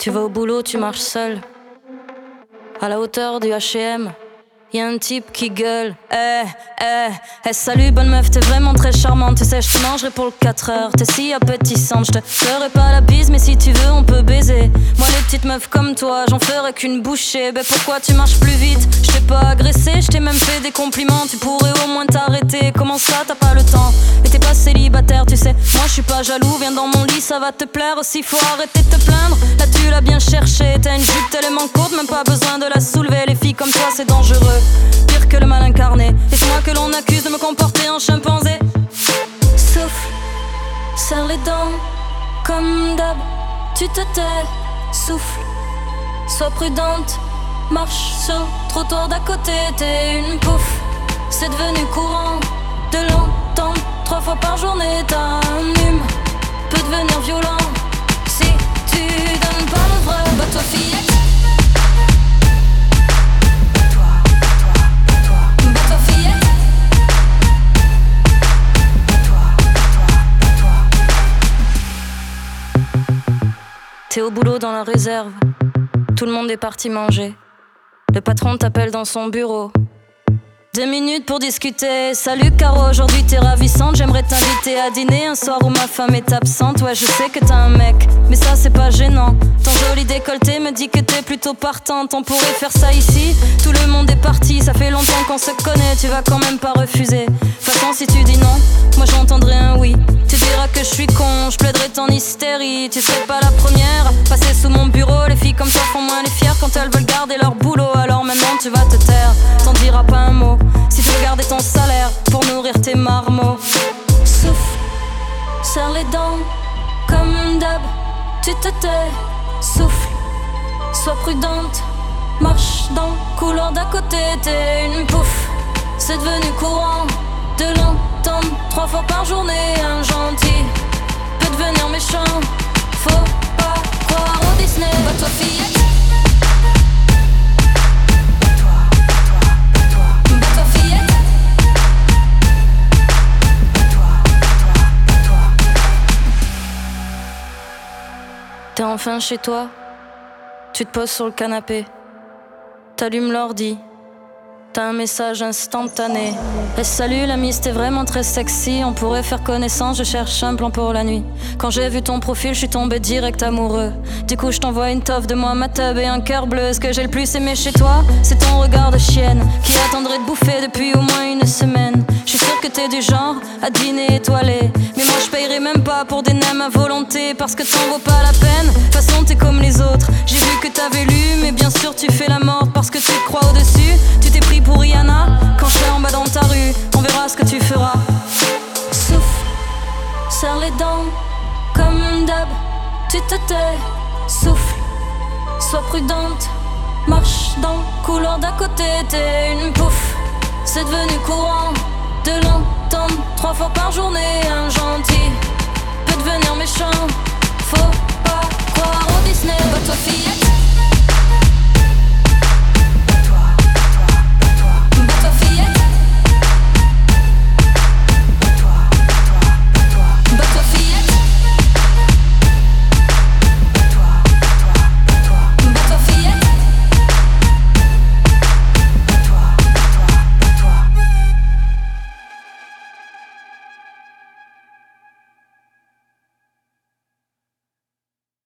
Tu vas au boulot, tu marches seul. À la hauteur du H&M, y'a un type qui gueule. Salut bonne meuf, t'es vraiment très charmante. Tu sais, je te mangerai pour le 4 heures. T'es si appétissante, je te ferai pas la bise, mais si tu veux, on peut baiser. Moi, les petites meufs comme toi, j'en ferai qu'une bouchée. Ben pourquoi tu marches plus vite? Je t'ai pas agressé, je t'ai même fait des compliments. Tu pourrais au moins t'arrêter. Comment ça, t'as pas le temps? Et t'es pas célibataire, tu sais. Moi, je suis pas jaloux, viens dans mon lit, ça va te plaire. Aussi, faut arrêter de te plaindre. Là, tu l'as bien cherché. T'as une jupe tellement courte, même pas besoin de la soulever. Les filles comme toi, c'est dangereux. Pire que le mal incarné. Et c'est moi que l'on accuse de me comporter en chimpanzé. Souffle, serre les dents, comme d'hab, tu te tais. Souffle, sois prudente, marche sur le trottoir d'à côté. T'es une pouffe, c'est devenu courant de l'entendre 3 fois par journée. T'as un hume, peut devenir violent si tu donnes pas le vrai. Bat-toi fillette. T'es au boulot dans la réserve, tout le monde est parti manger. Le patron t'appelle dans son bureau. 2 minutes pour discuter. Salut Caro, aujourd'hui t'es ravissante. J'aimerais t'inviter à dîner un soir où ma femme est absente. Ouais, je sais que t'as un mec, mais ça c'est pas gênant. Ton joli décolleté me dit que t'es plutôt partante. On pourrait faire ça ici, tout le monde est parti. Ça fait longtemps qu'on se connaît, tu vas quand même pas refuser. De toute façon si tu dis non, moi j'entendrai un oui. Tu diras que je suis con, je plaiderai ton hystérie. Tu serais pas la première, passer sous mon bureau. Les filles comme toi font moins les fières quand elles veulent garder leur boulot. Alors maintenant tu vas te taire, t'en diras pas un mot. Si tu veux garder ton salaire pour nourrir tes marmots. Souffle, serre les dents, comme d'hab, tu te tais. Souffle, sois prudente, marche dans le couloir d'à côté. T'es une pouffe, c'est devenu courant de l'entendre 3 fois par journée. Un gentil peut devenir méchant, faut pas croire au Disney. Bat-toi fillette. T'es enfin chez toi, tu te poses sur le canapé, t'allumes l'ordi, t'as un message instantané. Salut l'ami, c'était vraiment très sexy, on pourrait faire connaissance, je cherche un plan pour la nuit. Quand j'ai vu ton profil, je suis tombé direct amoureux. Du coup je t'envoie une toffe de moi, ma tub et un cœur bleu. Ce que j'ai le plus aimé chez toi, c'est ton regard de chienne qui attendrait de bouffer depuis au moins une semaine. Je suis sûre que t'es du genre à dîner étoilé, mais moi je payerai même pas pour des nems à volonté, parce que t'en vaut pas la peine. De toute façon t'es comme les autres, j'ai vu que t'avais lu, mais bien sûr tu fais la morte parce que tu te crois au-dessus. Tu t'es pris pour Rihanna, quand je serai en bas dans ta rue, on verra ce que tu feras. Souffle, serre les dents, comme d'hab, tu te tais. Souffle, sois prudente, marche dans le couloir d'à côté. T'es une pouffe, c'est devenu courant de l'entendre 3 fois par journée. Un gentil peut devenir méchant,